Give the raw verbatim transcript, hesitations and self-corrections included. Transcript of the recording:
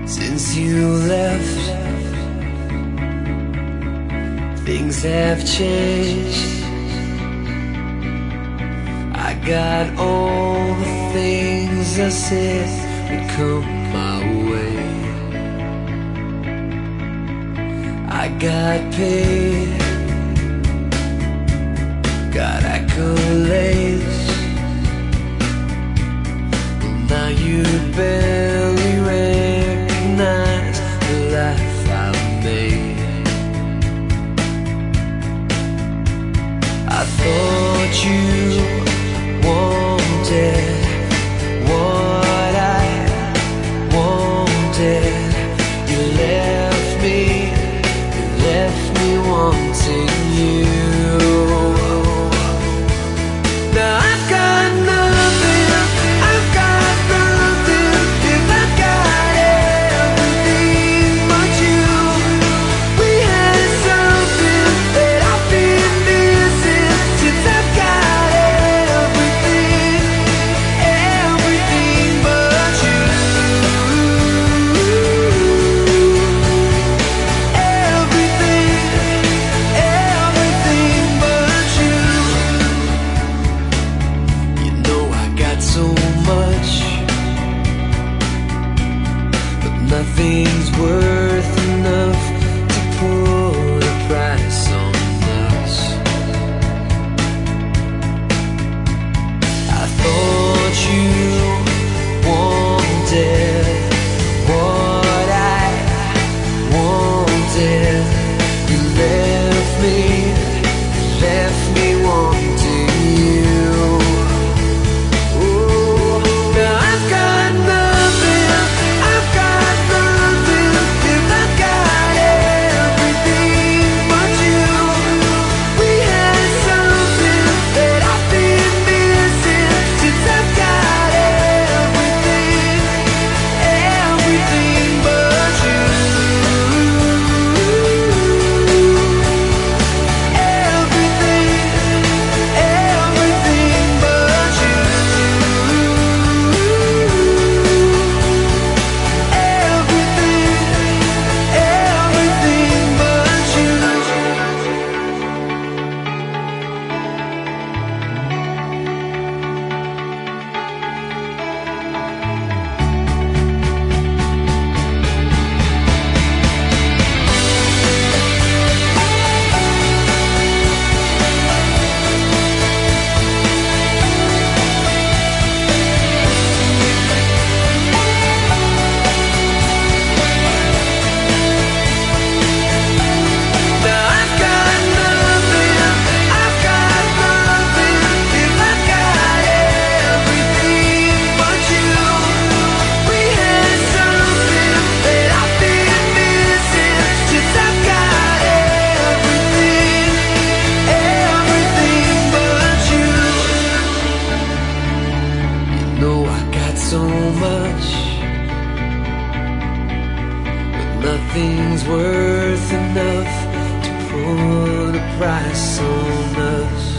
Since you left, things have changed. I got all the things I said would come my way. I got paid, got accolades. Well, now you barely recognize the life I've made. I thought you wanted what I wanted. You left me, you left me wanting you. Now I've got nothing, I've got nothing, if I've got everything but you. We had something that I've been missing since I've got everything, everything but you. Everything, everything but you. You know I got so much, but nothing's worth enough to put a price on us. I thought you wanted what I wanted. You left me, left me wanting you. Ooh, now I've got nothing, I've got nothing, if I've got everything but you. We had something that I've been missing since I've got everything, everything but you. Everything, everything but you. Everything, everything but you. Now I've got nothing, I've got nothing, if I've got everything but you. We had something that I've been missing since I've got everything, everything but you. You know I got so much, but nothing's worth enough to put a price on us.